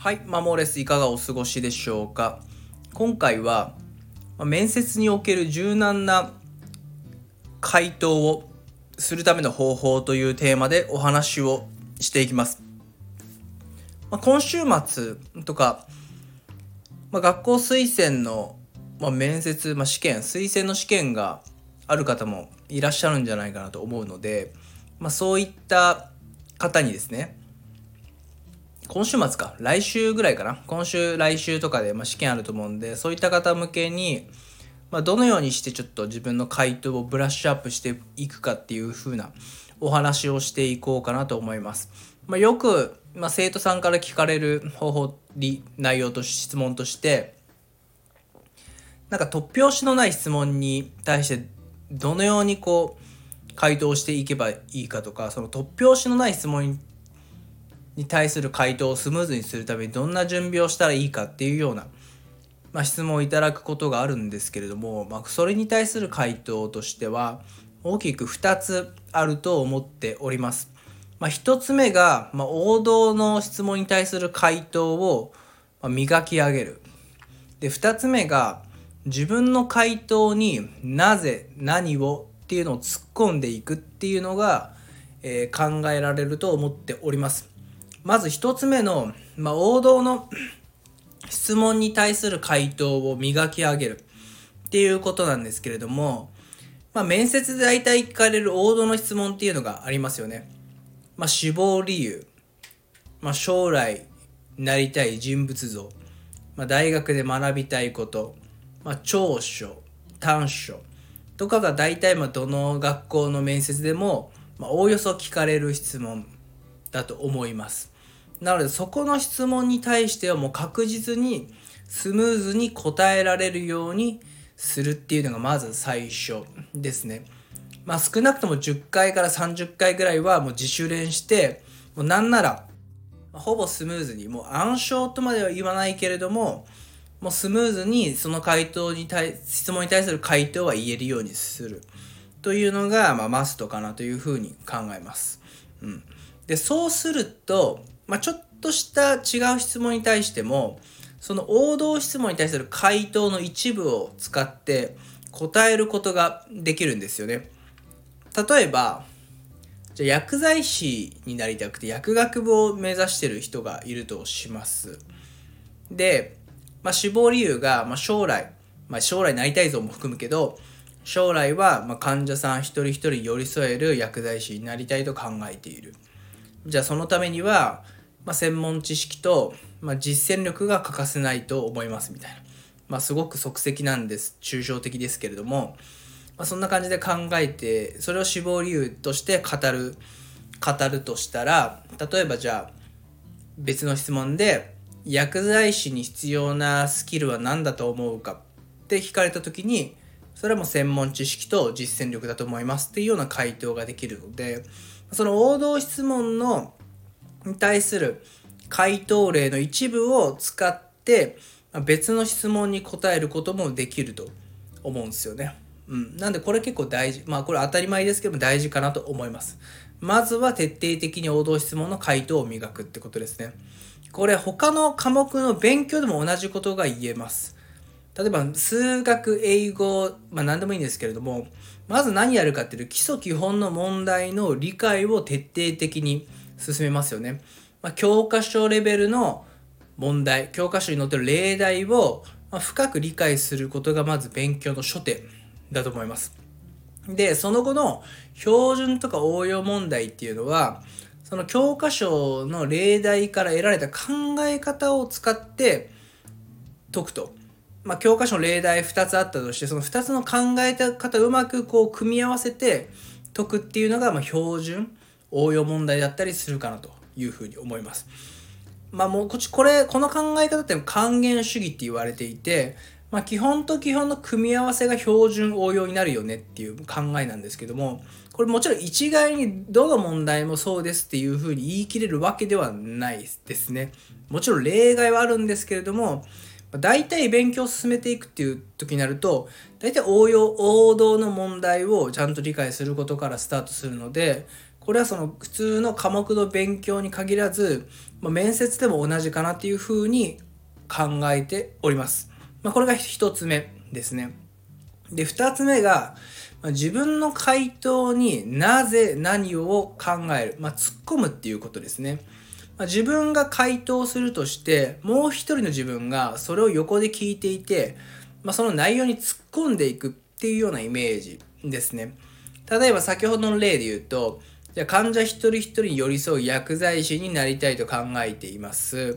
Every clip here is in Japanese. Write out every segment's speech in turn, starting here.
はい、マモーレスいかがお過ごしでしょうか。今回は面接における柔軟な回答をするための方法というテーマでお話をしていきます。今週末とか、学校推薦の、面接、試験、推薦の試験がある方もいらっしゃるんじゃないかなと思うので、そういった方にですね、今週末か来週ぐらいかな、今週来週とかで試験あると思うんで、そういった方向けにどのようにしてちょっと自分の回答をブラッシュアップしていくかっていう風なお話をしていこうかなと思います。よく、生徒さんから聞かれる内容と質問として、突拍子のない質問に対してどのように回答していけばいいかとか、その突拍子のない質問に対する回答をスムーズにするためにどんな準備をしたらいいかっていうような、質問をいただくことがあるんですけれども、それに対する回答としては大きく2つあると思っております。1つ目が、王道の質問に対する回答を磨き上げる。で、2つ目が自分の回答になぜ何をっていうのを突っ込んでいくっていうのが、考えられると思っております。まず1つ目の、王道の質問に対する回答を磨き上げるっていうことなんですけれども、面接で大体聞かれる王道の質問っていうのがありますよね。志望理由、将来なりたい人物像、大学で学びたいこと、長所、短所とかが大体どの学校の面接でもおおよそ聞かれる質問だと思います。なのでそこの質問に対してはもう確実にスムーズに答えられるようにするっていうのがまず最初ですね。少なくとも10回から30回ぐらいはもう自主練して、もうなんならほぼスムーズに、もう暗唱とまでは言わないけれども、もうスムーズにその質問に対する回答は言えるようにするというのがマストかなというふうに考えます。で、そうすると、ちょっとした違う質問に対しても、その王道質問に対する回答の一部を使って答えることができるんですよね。例えば、じゃあ薬剤師になりたくて薬学部を目指している人がいるとします。で、志望理由が、将来なりたい像も含むけど、将来は患者さん一人一人寄り添える薬剤師になりたいと考えている。じゃあそのためには、専門知識と、実践力が欠かせないと思いますみたいな。すごく即席なんです。抽象的ですけれども、そんな感じで考えて、それを志望理由として語るとしたら、例えばじゃあ別の質問で、薬剤師に必要なスキルは何だと思うかって聞かれた時に、それはもう専門知識と実践力だと思いますっていうような回答ができるので、その王道質問に対する回答例の一部を使って別の質問に答えることもできると思うんですよね。なんでこれ結構大事。これ当たり前ですけども大事かなと思います。まずは徹底的に王道質問の回答を磨くってことですね。これ他の科目の勉強でも同じことが言えます。例えば数学、英語、何でもいいんですけれども、まず何やるかっていう基礎基本の問題の理解を徹底的に進めますよね。教科書レベルの問題、教科書に載ってる例題を深く理解することがまず勉強の初手だと思います。で、その後の標準とか応用問題っていうのは、その教科書の例題から得られた考え方を使って解くと。教科書の例題2つあったとして、その2つの考え方をうまく組み合わせて解くっていうのが標準応用問題だったりするかなというふうに思います。もうこの考え方って還元主義って言われていて、基本と基本の組み合わせが標準応用になるよねっていう考えなんですけども、これもちろん一概にどの問題もそうですっていうふうに言い切れるわけではないですね。もちろん例外はあるんですけれども、大体勉強を進めていくっていう時になると、大体王道の問題をちゃんと理解することからスタートするので、 これはその普通の科目の勉強に限らず、面接でも同じかなっていうふうに考えております。これが一つ目ですね。で、二つ目が、自分の回答になぜ何を考える、突っ込むっていうことですね。自分が回答するとして、もう一人の自分がそれを横で聞いていて、その内容に突っ込んでいくっていうようなイメージですね。例えば先ほどの例で言うと、じゃあ患者一人一人に寄り添う薬剤師になりたいと考えています。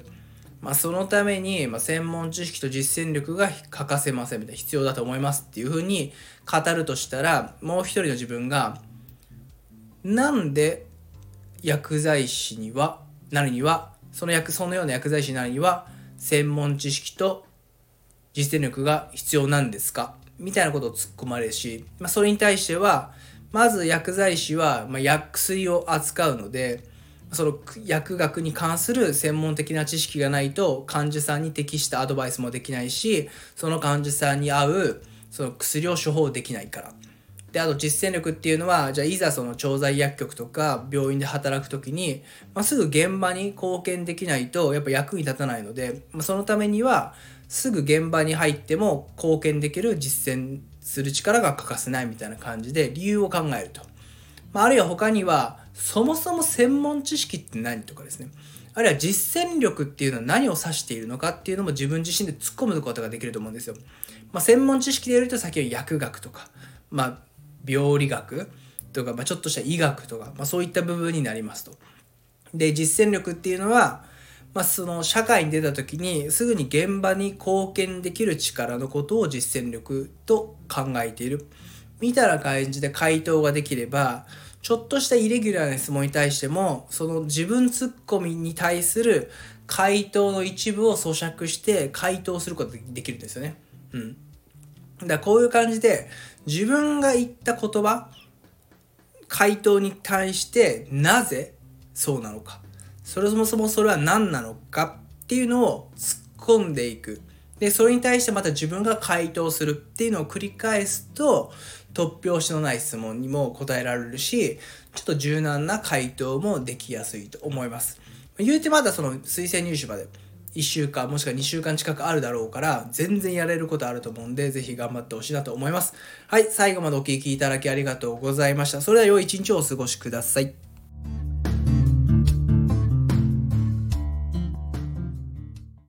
そのために、専門知識と実践力が欠かせませんみたいな、必要だと思いますっていうふうに語るとしたら、もう一人の自分が、なんで薬剤師にはなるには、そのような薬剤師になるには、専門知識と実践力が必要なんですかみたいなことを突っ込まれるし、それに対しては、まず薬剤師は、薬を扱うので、その薬学に関する専門的な知識がないと患者さんに適したアドバイスもできないし、その患者さんに合うその薬を処方できないから。で、あと実践力っていうのは、じゃあいざその調剤薬局とか病院で働くときに、すぐ現場に貢献できないとやっぱ役に立たないので、そのためにはすぐ現場に入っても貢献できる実践する力が欠かせないみたいな感じで理由を考えると。あるいは他には、そもそも専門知識って何とかですね。あるいは実践力っていうのは何を指しているのかっていうのも自分自身で突っ込むことができると思うんですよ。専門知識で言うと先ほど薬学とか、病理学とか、ちょっとした医学とか、そういった部分になりますと。で、実践力っていうのは、その社会に出た時にすぐに現場に貢献できる力のことを実践力と考えているみたいな感じで回答ができれば、ちょっとしたイレギュラーな質問に対してもその自分ツッコミに対する回答の一部を咀嚼して回答することができるんですよね。だからこういう感じで自分が言った言葉、回答に対してなぜそうなのか、そもそもそれは何なのかっていうのを突っ込んでいく。で、それに対してまた自分が回答するっていうのを繰り返すと、突拍子のない質問にも答えられるし、ちょっと柔軟な回答もできやすいと思います。言うてまだその推薦入試まで1週間もしくは2週間近くあるだろうから、全然やれることあると思うんで、ぜひ頑張ってほしいなと思います。はい、最後までお聞きいただきありがとうございました。それでは良い一日をお過ごしください。